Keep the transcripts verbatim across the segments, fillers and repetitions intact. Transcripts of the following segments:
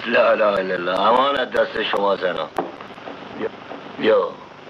لا لا لا لا امانت دست شما زنا. بیا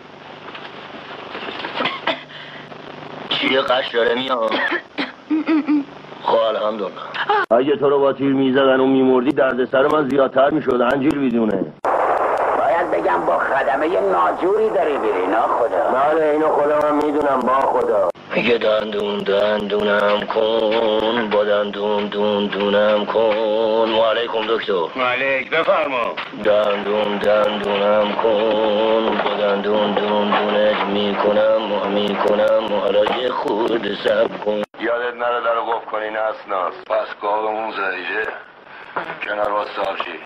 چیه قش داره میاد؟ خب الحمدلله. اگه تو رو با تیر میزدن و میمردی درد سر من زیادتر میشد. انجیل بیدونه باید بگم با خدمه یه ناجوری داری بیری. نا خدا بله اینو خودم میدونم. با خدا میگه دندون دندونم کن با دندون دون دونم کن. و علیکم دکتر. مالک بفرما. دندون دندونم کن با دندون دون دونت میکنم میکنم حالا یه خورد سب کن. یادت نره در رو گفت کنی نسناس. پس گاهمون زدیده کنار واسه چی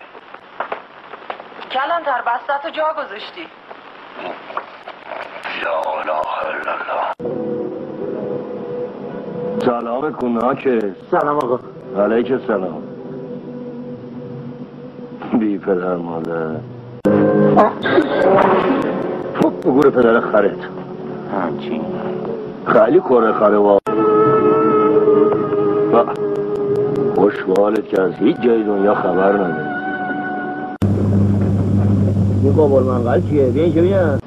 کلانتر بستتو جا گذاشتی. یا اله الا الله. سلام کناکه. سلام آقا. علیک السلام. بی پدر مادر فوق بگوره پدر خرت همچین خیلی کره خره وا. خوشبالت که از هیچ جای دنیا خبر نداری. این قابل منقل چیه؟ بیا اینجا بیا.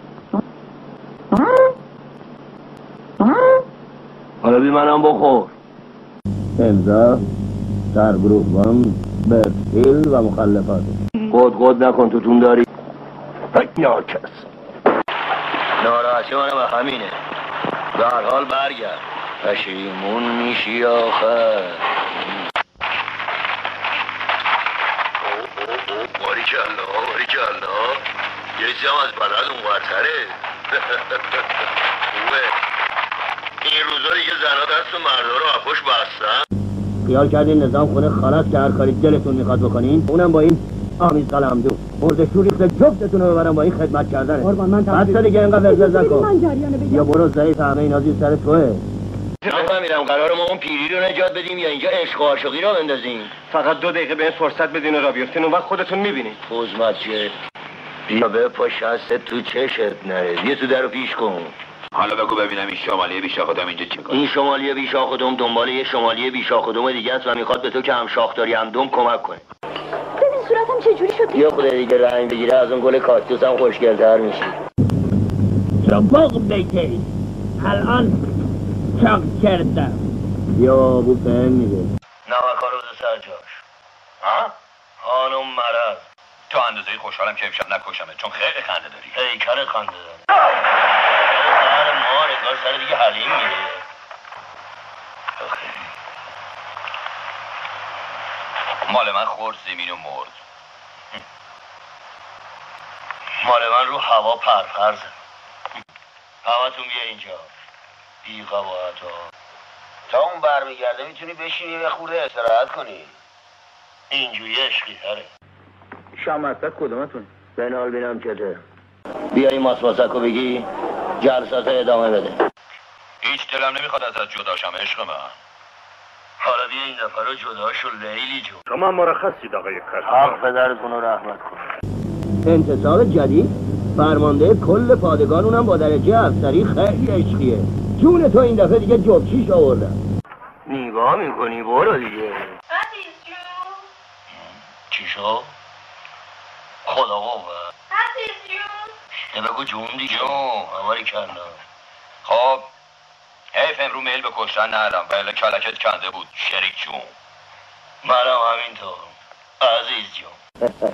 حالا بی منم بخور. امضا سرگروهبان برسیل و مخلفات. قد قد نکن توتون داری. ناکس ناراحتی منم به همینه. به هر حال برگرد. پشیمون میشی آخر. باریکالله باریکالله. یه چیزی هم از بلد اون برتره. خوبه. این روزا دیگه زنها دست مردا رو اپوش بستن. خیال کردین نظام خونه خلاص که هر کاری دلتون میخواد بکنین. اونم با این آمیز قلمدو مرد شوریخت جفتتون رو ببرم با این خدمت کردنه. قربان من تمام دیگه اینقدر ورزش نکن. یا برو ضعیف همه اینا زیر سر توئه. نفهمیدم قرار ما اون پیری رو نجات بدیم یا اینجا عشق و عاشقی رو بندازیم؟ فقط دو دقیقه به فرصت بدین و را بیفتین اون وقت خودتون میبینید. خوزمت چه؟ بیا به پاش هست تو چشت نره. بیا تو در رو پیش کن. حالا بگو ببینم این شمالیه بیشاخدم اینجا چی میکنه؟ این شمالیه بیشاخدم دنبال یه شمالیه بیشاخدم دیگه است و میخواد به تو که هم شاخ داری هم دم کمک کنه. ببین صورتم چجوری شد. یه خود دیگه رنگ بگیره از اون گل کاکتوس هم خوشگل‌تر میشی. چباق بیتی الان چاق کردم. یا ابو فهم میده نمکا روز سر جاش. ها؟ خانم مرض. تو اندازه خوشحالم که امشب نکشمه چون خیلی خنده داری. هیکل خنده داری. زهر مار انگار سر دیگه حلیم میره. مال من خورد زمین و مرد. مال من رو هوا پرپر زد. همتون بیا اینجا. بی قباحت ها. تا اون برمیگرده میتونی بشینی یه خورده استراحت کنی. اینجوری عشقی تره. شام مطلب کدومتون؟ بنال بینم چته. بیا این ماسماسکو بگی جلسات ادامه بده. هیچ دلم نمیخواد ازت جدا شم عشق من. حالا بیا این دفعه رو جدا شو لیلی جون. شما مرخصید آقای کسب. حق پدرتون رو رحمت کن. انتصاب جدید فرمانده کل پادگان اونم با درجه افسری خیلی عشقیه. جون تو این دفعه دیگه جبچیش آوردن. نگاه میکنی برو دیگه. عزیز جون. چی شو؟ خدا قوه. عزیز جون. بگو جون دیگه. جون. اواری کلا. خب حیف امرو میل به کشتن ندارم ولی کلکت کنده بود شریک جون. منم همینطور عزیز جون.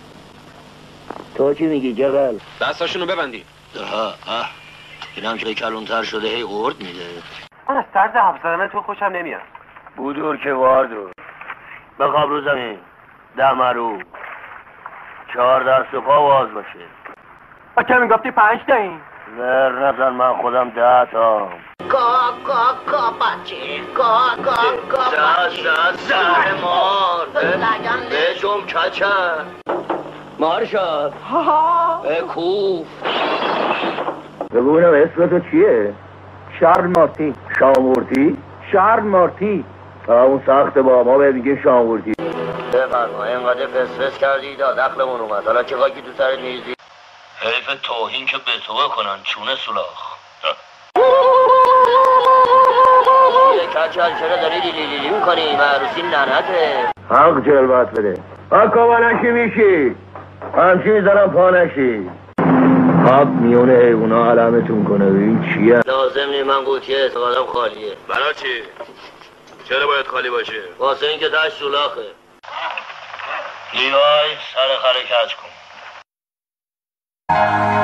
تو چی میگی جغل؟ دستاشونو ببندی. اه اه اینم که کلونتر شده هی ارد میده. من از طرز حرف زدن تو خوشم نمیاد. بودور که واردور. بخواب رو زمین دمرو چهار دست و پا واز باشه. با کمی گفتی پنج تا این زر نزن من خودم ده تا. کا کا کا بچه کا کا کا زر زر مار بجم کچر مار شد کوف. بگو بینم اسم تو چیه؟ شارل مارتی. شامورتی؟ شارل مارتی. اون سخت با ما به میگه شامورتی. بفرما اینقدر فسفس کردی دا دخلمون اومد. حالا چه خاکی تو سرت میریزی؟ حیف توهین که به تو بکنن چونه سولاخ. یه کچل چرا داری لیلی لیلی میکنی؟ معروسی ننته. حق جلوت بده. آکا نشی میشی همچی میزنم پا نشی آب میونه حیونا علمتون کنه این چیه؟ لازم نی من قوطیه استفادم خالیه برای چی؟ چرا باید خالی باشه؟ واسه اینکه دشت سولاخه لیوای سر خره کج کن